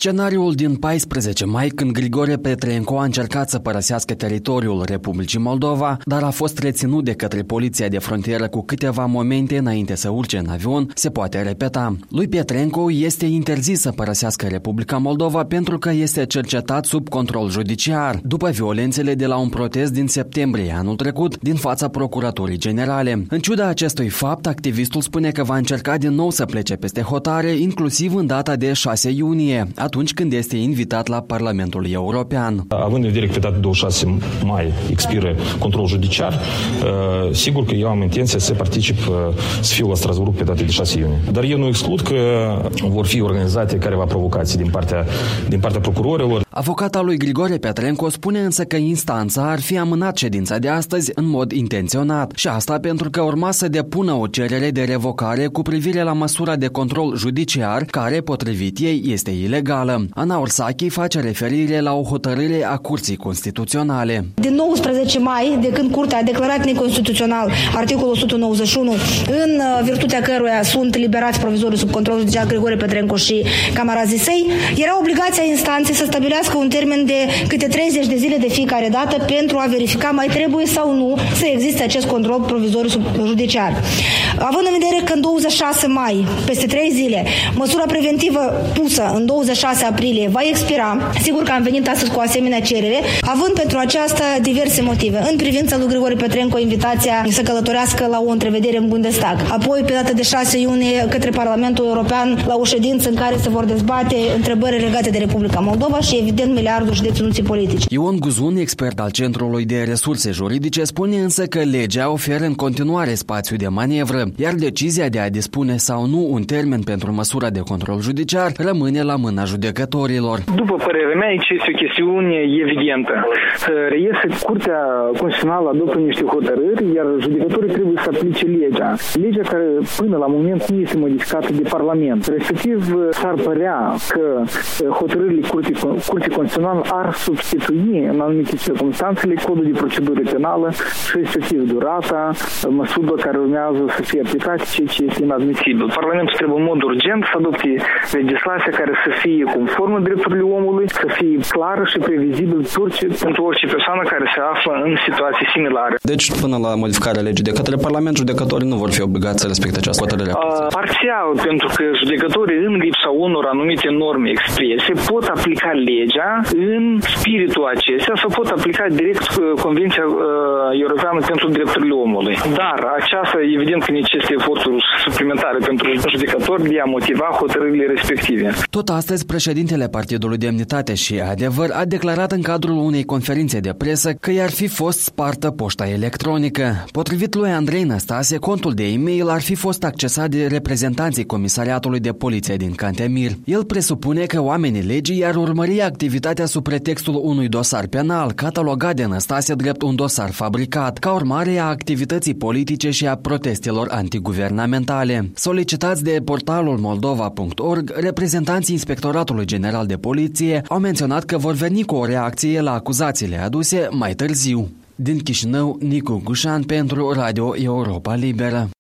Scenariul din 14 mai, când Grigore Petrenco a încercat să părăsească teritoriul Republicii Moldova, dar a fost reținut de către poliția de frontieră cu câteva momente înainte să urce în avion, se poate repeta. Lui Petrenco este interzis să părăsească Republica Moldova pentru că este cercetat sub control judiciar, după violențele de la un protest din septembrie anul trecut din fața Procuraturii Generale. În ciuda acestui fapt, activistul spune că va încerca din nou să plece peste hotare, inclusiv în data de 6 iunie, atunci când este invitat la Parlamentul European. Având în vedere că pe data 26 mai expiră controlul judiciar, sigur că eu am intenția să particip, să fiu la Strasbourg pe data de 6 iunie. Dar eu nu exclud că vor fi organizate careva provocații din partea procurorilor. Avocata lui Grigore Petrenco spune însă că instanța ar fi amânat ședința de astăzi în mod intenționat și asta pentru că urma să depună o cerere de revocare cu privire la măsura de control judiciar, care, potrivit ei, este ilegală. Ana Orsachi face referire la o hotărâre a Curții Constituționale. Din 19 mai, de când Curtea a declarat neconstituțional articolul 191, în virtutea căruia sunt liberați provizoriu sub control judiciar Grigore Petrenco și camarazii săi, era obligația instanței să stabilească un termen de câte 30 de zile de fiecare dată pentru a verifica mai trebuie sau nu să existe acest control provizoriu judiciar. Având în vedere că în 26 mai, peste 3 zile, măsura preventivă pusă în 26 aprilie va expira, sigur că am venit astăzi cu o asemenea cerere, având pentru aceasta diverse motive. În privința lui Grigore Petrenco, invitația să călătorească la o întrevedere în Bundestag. Apoi, pe data de 6 iunie, către Parlamentul European, la o ședință în care se vor dezbate întrebări legate de Republica Moldova și, evident, miliardul și deținuții politici. Ion Guzun, expert al Centrului de Resurse Juridice, spune însă că legea oferă în continuare spațiu de manevră, iar decizia de a dispune sau nu un termen pentru măsura de control judiciar rămâne la mâna judecătorilor. După părerea mea, aici este o chestiune evidentă. Reiese Curtea Constituțională adoptă niște hotărâri, iar judecătorii trebuie să aplice legea. Legea care până la moment nu este modificată de Parlament. Respectiv, s-ar părea că hotărârile Curții Constituționale ar substitui în anumite circunstanțe codul de procedură penală și respectiv durata, măsura care urmează să fie aplicate, ceea ce este inadmisibil. Parlamentul trebuie în mod urgent să adopte legislația care să fie conformă drepturile omului, să fie clară și previzibil pentru orice persoană care se află în situații similare. Deci, până la modificarea legii de către Parlament, judecătorii nu vor fi obligați să respecte această hotărâre? Parțial, pentru că judecătorii, în lipsa unor anumite norme exprese, pot aplica legea în spiritul acestea sau pot aplica direct Convenția Europeană pentru Drepturile Omului. Dar aceasta, evident, că necesită eforturi suplimentare pentru judecători de a motiva hotărârile respective. Tot astăzi, președintele Partidului Demnitate și Adevăr a declarat în cadrul unei conferințe de presă că i-ar fi fost spartă poșta electronică. Potrivit lui Andrei Năstase, contul de e-mail ar fi fost accesat de reprezentanții Comisariatului de Poliție din Cantemir. El presupune că oamenii legii i-ar urmări activitatea sub pretextul unui dosar penal, catalogat de Năstase drept un dosar fabricat, ca urmare a activității politice și a protestelor antiguvernamentale. Solicitați de portalul moldova.org, reprezentanții Inspectoratului General de Poliție au menționat că vor veni cu o reacție la acuzațiile aduse mai târziu. Din Chișinău, Nicu Gușan pentru Radio Europa Liberă.